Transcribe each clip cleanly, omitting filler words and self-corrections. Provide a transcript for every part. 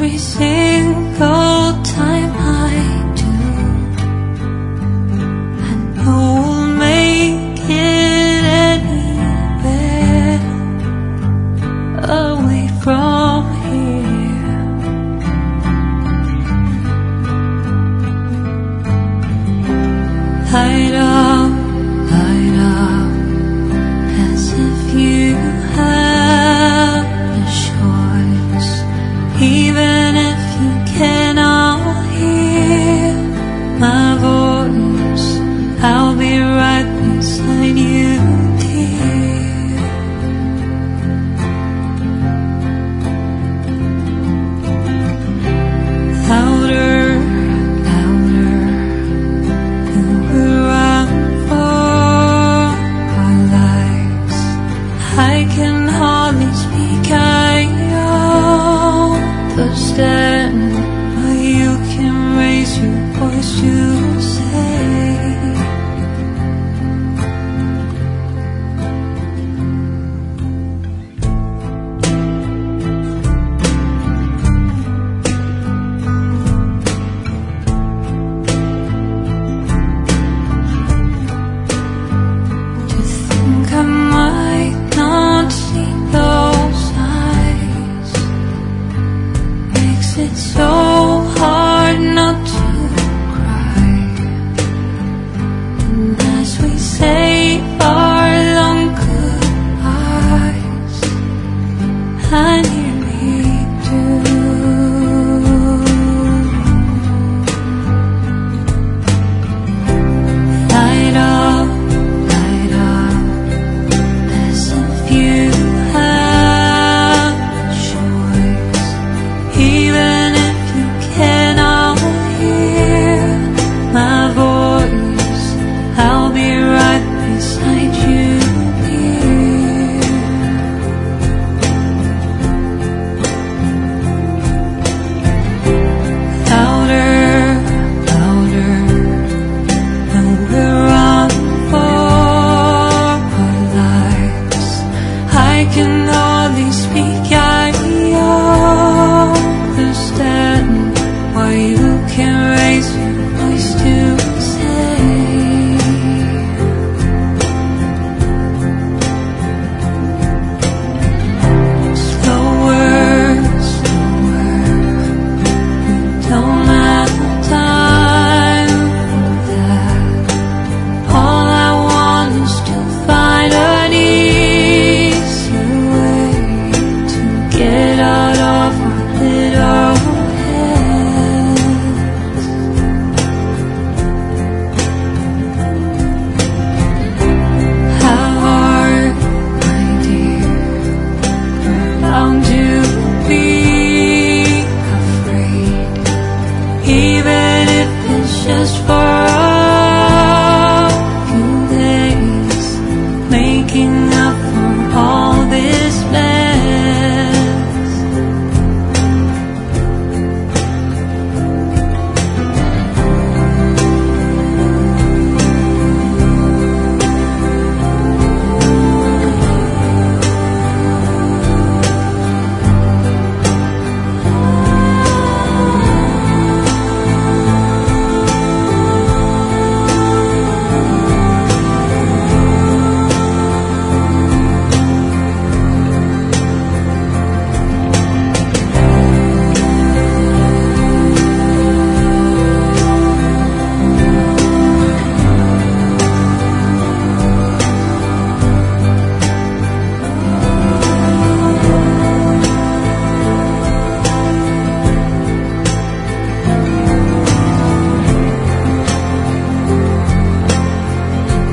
every single time I do. I know we'll make it anywhere away from here. Light up, as if you have a choice. Even if you cannot hear my voice, I'll be right beside you, dear. Louder, louder, and we'll run for our lives. I can hardly speak, I understand, but you can raise your voice to say. To think I might not see those eyes makes it so hard not to cry. And as we say our long goodbyes, I nearly do. Light up, as if you have a choice. Even if you cannot hear my voice, I'll be right beside you, dear. Louder, and we'll run for our lives. I can hardly speak, I understand why you can raise your voice to say. Slower, we don't have time for that. All I want is to find an easier way to get out of our little heads. How hard, my dear, we're bound to be afraid, even if it's just for a few days, making up for all this mess.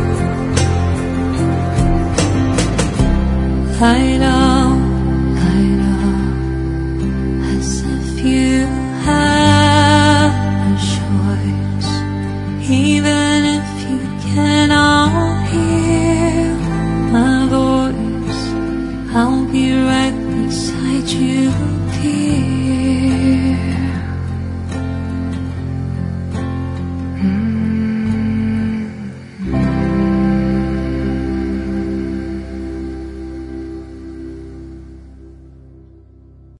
Light up,